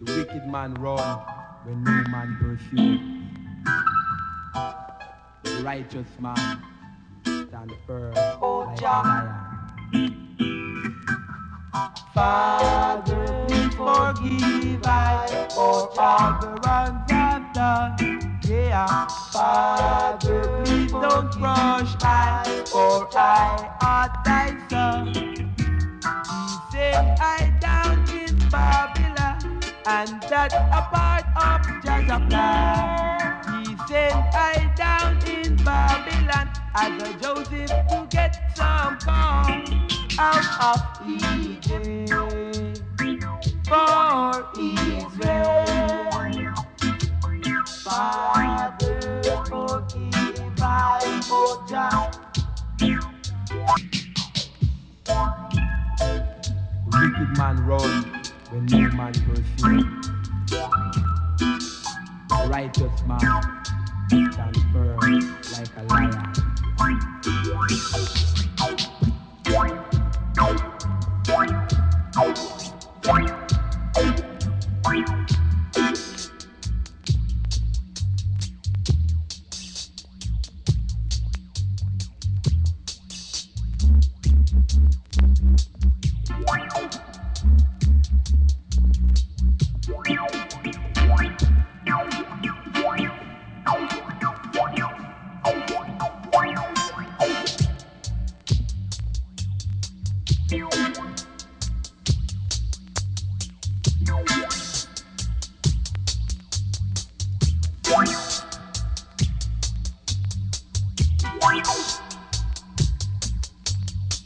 The wicked man run when no man pursue. The righteous man stand firm like a lion. Father, please forgive I for all the wrongs I've done. Yeah, Father, please don't crush I, for I art thy son. He said I down in Babylon, and that's a part of Jah's plan. He said I down in Babylon as a Joseph to get some corn out of Egypt for Israel. Father, forgive I, oh Jah. Wicked man run when no man pursue. The righteous man stand firm like a lion.